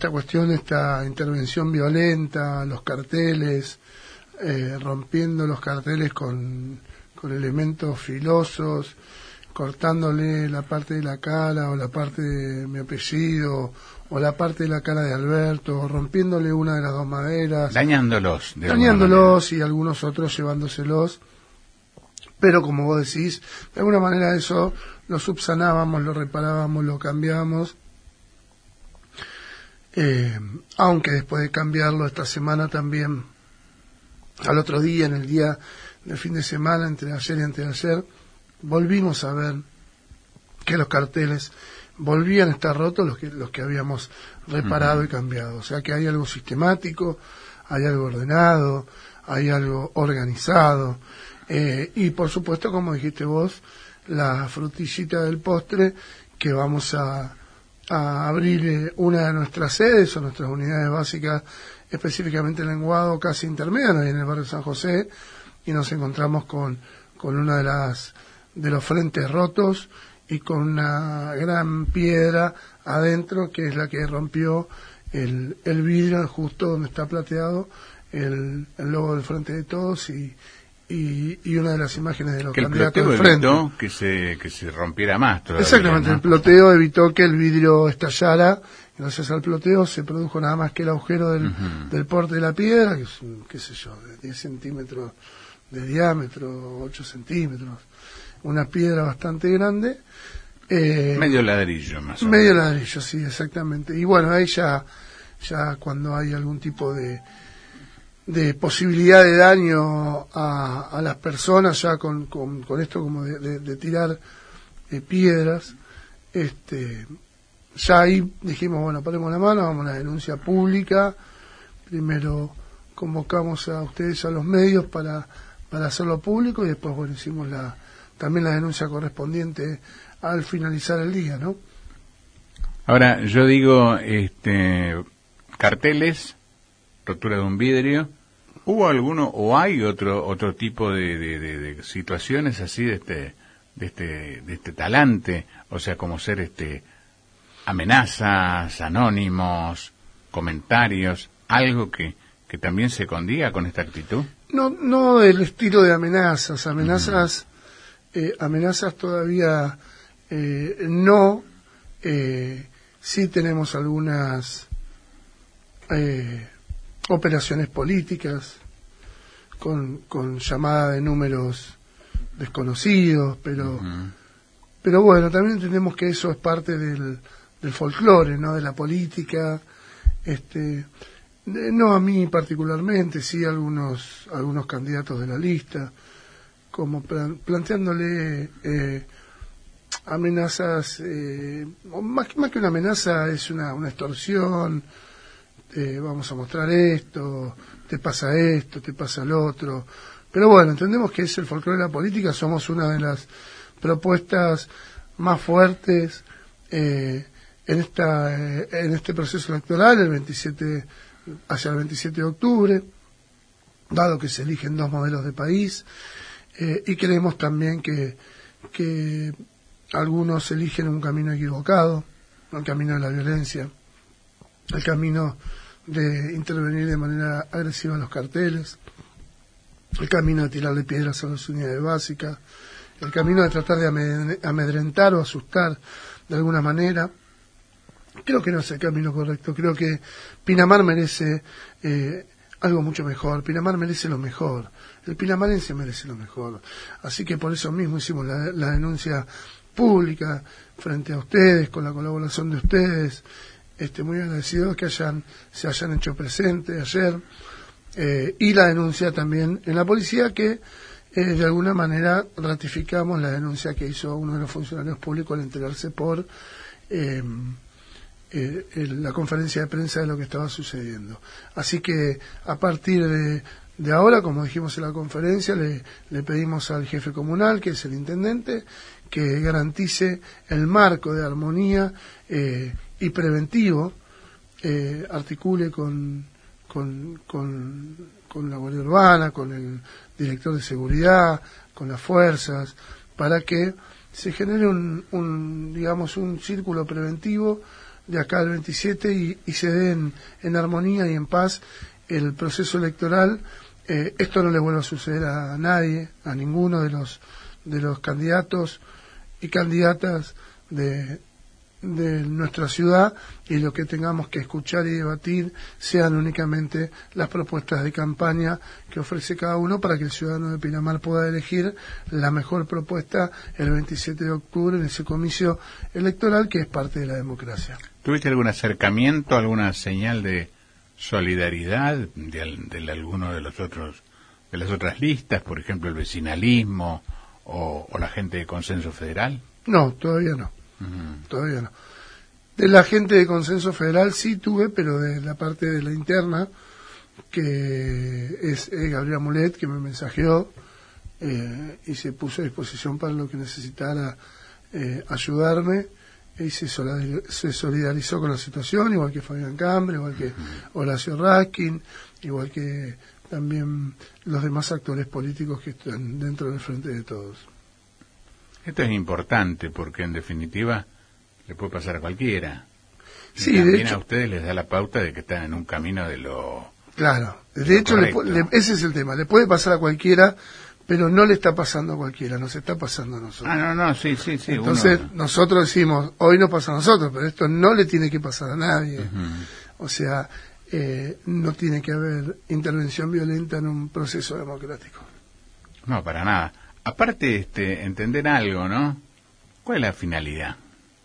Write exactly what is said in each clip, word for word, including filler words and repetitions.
esta cuestión, esta intervención violenta, los carteles, eh, rompiendo los carteles con, con elementos filosos, cortándole la parte de la cara o la parte de mi apellido o la parte de la cara de Alberto, o rompiéndole una de las dos maderas, dañándolos, de dañándolos y algunos otros llevándoselos. Pero como vos decís, de alguna manera eso lo subsanábamos, lo reparábamos, lo cambiábamos. Eh, aunque después de cambiarlo esta semana también, al otro día, en el día del fin de semana, entre ayer y antes de ayer, volvimos a ver que los carteles volvían a estar rotos, los que, los que habíamos reparado uh-huh. y cambiado. O sea que hay algo sistemático, hay algo ordenado, hay algo organizado. Eh, y por supuesto, como dijiste vos, la frutillita del postre, que vamos a, a abrir eh, una de nuestras sedes o nuestras unidades básicas, específicamente en Lenguado, casi intermedio, en el barrio San José, y nos encontramos con, con una de las de los frentes rotos y con una gran piedra adentro, que es la que rompió el, el vidrio justo donde está plateado el, el logo del Frente de Todos y Y, y una de las imágenes de los que candidatos el del frente. Evitó que se que se rompiera más todavía, Exactamente, ¿no? El ploteo evitó que el vidrio estallara, y gracias al ploteo se produjo nada más que el agujero del, uh-huh. del porte de la piedra, que es, qué sé yo, de diez centímetros de diámetro, ocho centímetros, una piedra bastante grande. Eh, medio ladrillo, más o menos. Medio menos. ladrillo, sí, exactamente. Y bueno, ahí ya, ya cuando hay algún tipo de de posibilidad de daño a, a las personas, ya con, con, con esto como de, de, de tirar eh, piedras, este, ya ahí dijimos, bueno, ponemos la mano, vamos a la denuncia pública, primero convocamos a ustedes, a los medios, para, para hacerlo público, y después, bueno, hicimos la, también la denuncia correspondiente al finalizar el día, ¿no? Ahora, yo digo, este, carteles, rotura de un vidrio, ¿hubo alguno o hay otro otro tipo de, de, de, de situaciones así de este de este de este talante, o sea, como ser este amenazas, anónimos, comentarios, algo que que también se condiga con esta actitud? No, no el estilo de amenazas, amenazas, uh-huh. eh, amenazas todavía eh, no, eh, sí tenemos algunas eh, operaciones políticas con, con llamada de números desconocidos, pero uh-huh. pero bueno, también entendemos que eso es parte del, del folclore, ¿no? De la política. Este, no a mí particularmente, sí a algunos algunos candidatos de la lista, como plan, planteándole eh, amenazas, eh, más, más que una amenaza, es una, una extorsión. Eh, vamos a mostrar esto, te pasa esto, te pasa lo otro. Pero bueno, entendemos que es el folclore de la política, somos una de las propuestas más fuertes eh, en esta eh, en este proceso electoral, el veintisiete hacia el veintisiete de octubre, dado que se eligen dos modelos de país, eh, y creemos también que, que algunos eligen un camino equivocado, el camino de la violencia, el camino de intervenir de manera agresiva en los carteles, el camino de tirarle piedras a las unidades básicas, el camino de tratar de amedrentar o asustar de alguna manera. Creo que no es el camino correcto. Creo que Pinamar merece eh, algo mucho mejor. Pinamar merece lo mejor. El pinamarense merece lo mejor. Así que por eso mismo hicimos la, la denuncia pública frente a ustedes, con la colaboración de ustedes. Este, muy agradecidos que hayan se hayan hecho presente ayer, eh, y la denuncia también en la policía, que eh, de alguna manera ratificamos la denuncia que hizo uno de los funcionarios públicos al enterarse por eh, eh, el, la conferencia de prensa de lo que estaba sucediendo. Así que a partir de, de ahora, como dijimos en la conferencia, le, le pedimos al jefe comunal, que es el intendente, que garantice el marco de armonía eh, y preventivo, eh, articule con, con, con, con la Guardia Urbana, con el director de seguridad, con las fuerzas, para que se genere un, un digamos, un círculo preventivo de acá al veintisiete y, y se dé en, en armonía y en paz el proceso electoral. Eh, esto no le vuelve a suceder a nadie, a ninguno de los de los candidatos y candidatas de, de nuestra ciudad, y lo que tengamos que escuchar y debatir sean únicamente las propuestas de campaña que ofrece cada uno para que el ciudadano de Pinamar pueda elegir la mejor propuesta el veintisiete de octubre en ese comicio electoral que es parte de la democracia. ¿Tuviste algún acercamiento, alguna señal de solidaridad de, de alguno de los otros, de las otras listas, por ejemplo el vecinalismo o, o la gente de Consenso Federal? No, todavía no. Uh-huh. Todavía no. De la gente de Consenso Federal sí tuve, pero de la parte de la interna, que es eh, Gabriela Mulet, que me mensajeó eh, y se puso a disposición para lo que necesitara eh, ayudarme, y se, solidar, se solidarizó con la situación, igual que Fabián Cambre, igual que uh-huh. Horacio Raskin, igual que también los demás actores políticos que están dentro del Frente de Todos. Esto es importante porque en definitiva le puede pasar a cualquiera. Y sí, también de hecho, a ustedes les da la pauta de que están en un camino de lo claro, de hecho le, le, ese es el tema, le puede pasar a cualquiera, pero no le está pasando a cualquiera, nos está pasando a nosotros. Ah, no, no, sí, sí, sí. Entonces uno... nosotros decimos, hoy nos pasa a nosotros, pero esto no le tiene que pasar a nadie. Uh-huh. O sea, eh, no tiene que haber intervención violenta en un proceso democrático. No, para nada. Aparte, este, entender algo, ¿no? ¿Cuál es la finalidad?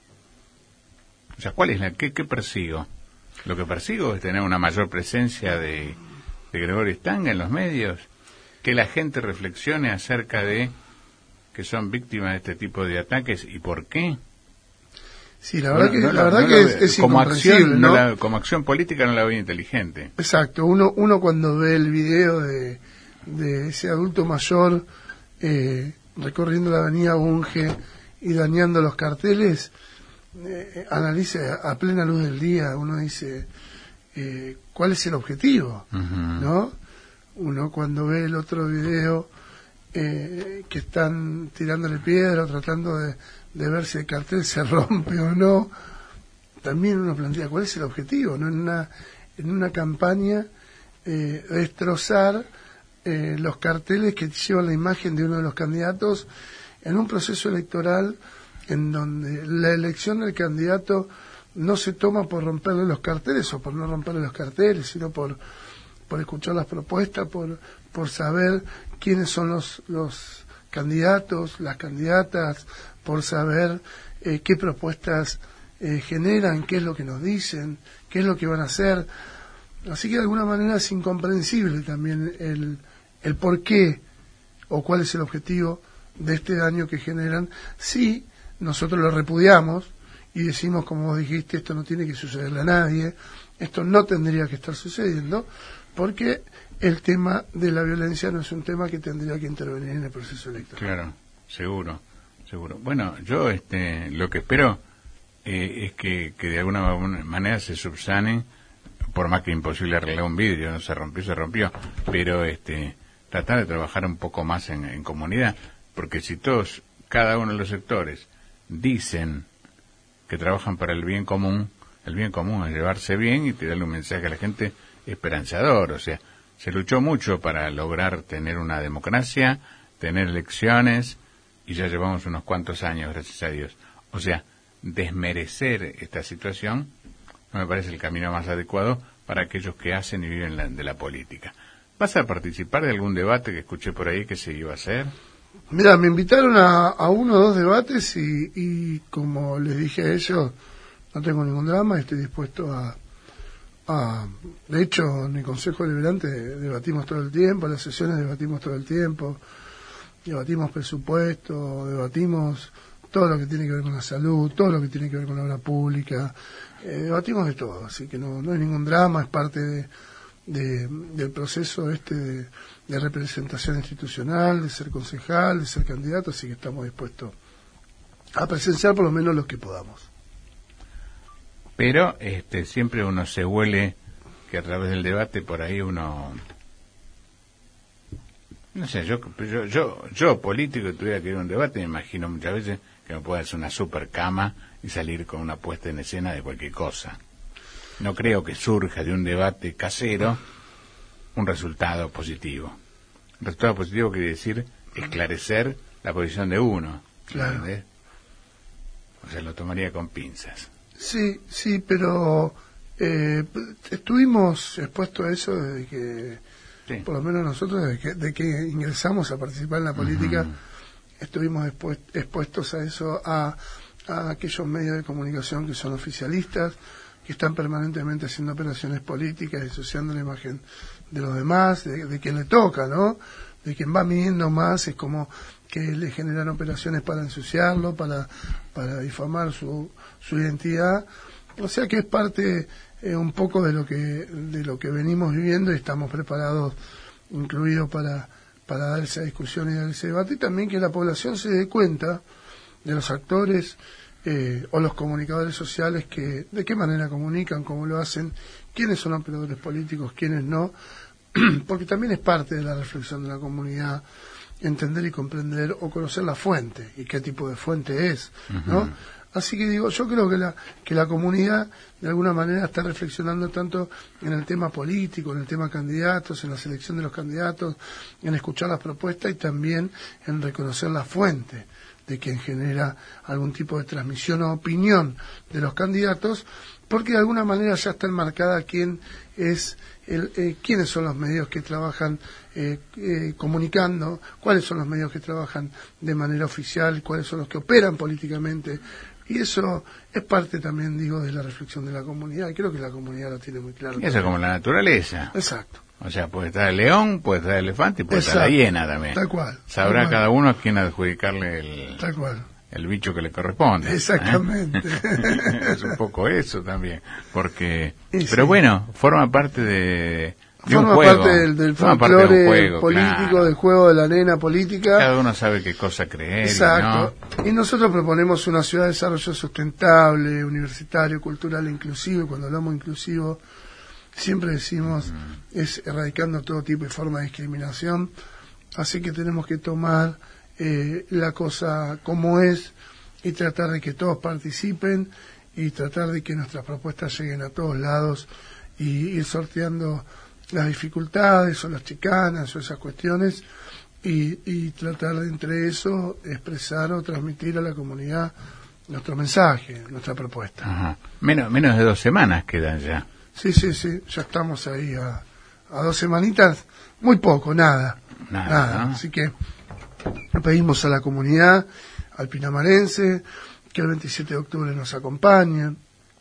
O sea, ¿cuál es la, qué, qué persigo? Lo que persigo es tener una mayor presencia de, de Gregorio Stanga en los medios, que la gente reflexione acerca de que son víctimas de este tipo de ataques y por qué. Sí, la verdad no, que, no, la verdad no que lo, es, es como acción, ¿no? no la, como acción política no la veo inteligente. Exacto, uno, uno cuando ve el video de, de ese adulto mayor eh, recorriendo la avenida Bunge y dañando los carteles, eh, analiza a plena luz del día, uno dice, eh, ¿cuál es el objetivo? Uh-huh. ¿No? Uno cuando ve el otro video eh, que están tirándole piedra, tratando de, de ver si el cartel se rompe o no, también uno plantea cuál es el objetivo, ¿no? En una, en una campaña eh, destrozar eh, los carteles que llevan la imagen de uno de los candidatos en un proceso electoral en donde la elección del candidato no se toma por romperle los carteles o por no romperle los carteles, sino por por escuchar las propuestas, por por saber quiénes son los los candidatos, las candidatas, por saber eh, qué propuestas eh, generan, qué es lo que nos dicen, qué es lo que van a hacer. Así que de alguna manera es incomprensible también el, el por qué o cuál es el objetivo de este daño que generan. Sí, nosotros lo repudiamos y decimos, como vos dijiste, esto no tiene que sucederle a nadie, esto no tendría que estar sucediendo, porque el tema de la violencia no es un tema que tendría que intervenir en el proceso electoral. Claro, seguro, seguro. Bueno, yo este, lo que espero eh, es que, que de alguna manera se subsane, por más que imposible arreglar un vidrio, no se rompió, se rompió, pero este, tratar de trabajar un poco más en, en comunidad, porque si todos, cada uno de los sectores, dicen que trabajan para el bien común, el bien común es llevarse bien y tirarle un mensaje a la gente esperanzador. O sea, se luchó mucho para lograr tener una democracia, tener elecciones, y ya llevamos unos cuantos años, gracias a Dios. O sea, desmerecer esta situación no me parece el camino más adecuado para aquellos que hacen y viven la, de la política. ¿Vas a participar de algún debate que escuché por ahí que se iba a hacer? Mira, me invitaron a, a uno o dos debates y, y como les dije a ellos, no tengo ningún drama, estoy dispuesto a, a... De hecho, en el Consejo Deliberante debatimos todo el tiempo, en las sesiones debatimos todo el tiempo, debatimos presupuesto, debatimos todo lo que tiene que ver con la salud, todo lo que tiene que ver con la obra pública, eh, debatimos de todo, así que no, no hay ningún drama, es parte de, de, del proceso este de, de representación institucional, de ser concejal, de ser candidato, así que estamos dispuestos a presenciar por lo menos lo que podamos. Pero este siempre uno se huele que a través del debate por ahí uno, no sé, yo yo yo, yo político tuviera que ir a un debate, me imagino muchas veces que me pueda hacer una super cama y salir con una puesta en escena de cualquier cosa. No creo que surja de un debate casero un resultado positivo. Un resultado positivo quiere decir esclarecer la posición de uno. Claro. ¿Entendés? O sea, lo tomaría con pinzas. Sí, sí, pero eh, estuvimos expuestos a eso desde que, sí. por lo menos nosotros, desde que, de que ingresamos a participar en la política, uh-huh. estuvimos expu- expuestos a eso, a, a aquellos medios de comunicación que son oficialistas, que están permanentemente haciendo operaciones políticas, ensuciando la imagen de los demás, de, de quien le toca, ¿no? De quien va midiendo más, es como que le generan operaciones para ensuciarlo, para para difamar su su identidad. O sea que es parte eh, un poco de lo que de lo que venimos viviendo y estamos preparados, incluidos para para dar esa discusión y dar ese debate, y también que la población se dé cuenta de los actores eh, o los comunicadores sociales, que de qué manera comunican, cómo lo hacen, quiénes son operadores políticos, quiénes no, porque también es parte de la reflexión de la comunidad entender y comprender o conocer la fuente y qué tipo de fuente es, ¿no? Uh-huh. Así que digo, yo creo que la que la comunidad de alguna manera está reflexionando tanto en el tema político, en el tema candidatos, en la selección de los candidatos, en escuchar las propuestas y también en reconocer la fuente de quien genera algún tipo de transmisión o opinión de los candidatos, porque de alguna manera ya está enmarcada quién es el, eh, quiénes son los medios que trabajan eh, eh, comunicando, cuáles son los medios que trabajan de manera oficial, cuáles son los que operan políticamente, y eso es parte también, digo, de la reflexión de la comunidad, y creo que la comunidad lo tiene muy claro. Eso es como la naturaleza. Exacto. O sea, puede estar el león, puede estar el elefante y puede Exacto. estar la hiena también. Tal cual. Sabrá tal cada uno a quién adjudicarle el... Tal cual. el bicho que le corresponde. Exactamente. ¿eh? Es un poco eso también, porque... Sí, pero sí. bueno, forma parte de, de forma un juego. parte del, del forma parte de folclore un juego, político, claro. del juego de la arena política. Cada uno sabe qué cosa creer. Exacto. ¿No? Y nosotros proponemos una ciudad de desarrollo sustentable, universitario, cultural e inclusivo. Y cuando hablamos inclusivo, siempre decimos, mm. es erradicando todo tipo de forma de discriminación. Así que tenemos que tomar eh, la cosa como es y tratar de que todos participen y tratar de que nuestras propuestas lleguen a todos lados y ir sorteando las dificultades o las chicanas o esas cuestiones y, y tratar de entre eso expresar o transmitir a la comunidad nuestro mensaje, nuestra propuesta. Ajá. Menos, menos de dos semanas quedan ya. Sí, sí, sí, ya estamos ahí a, a dos semanitas, muy poco, nada, nada, nada. ¿no? Así que le pedimos a la comunidad, al pinamarense, que el veintisiete de octubre nos acompañen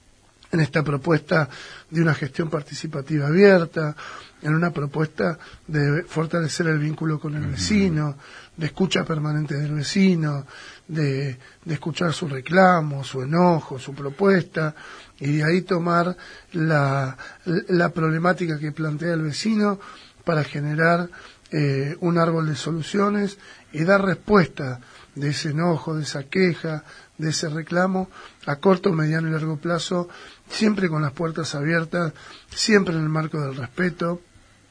en esta propuesta de una gestión participativa abierta, en una propuesta de fortalecer el vínculo con el vecino, de escucha permanente del vecino, de, de escuchar su reclamo, su enojo, su propuesta, y de ahí tomar la, la problemática que plantea el vecino para generar eh, un árbol de soluciones y dar respuesta de ese enojo, de esa queja, de ese reclamo, a corto, mediano y largo plazo, siempre con las puertas abiertas, siempre en el marco del respeto,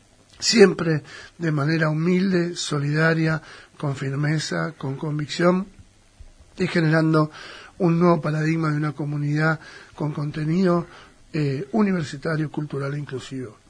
siempre de manera humilde, solidaria, con firmeza, con convicción, y generando un nuevo paradigma de una comunidad con contenido eh, universitario, cultural e inclusivo.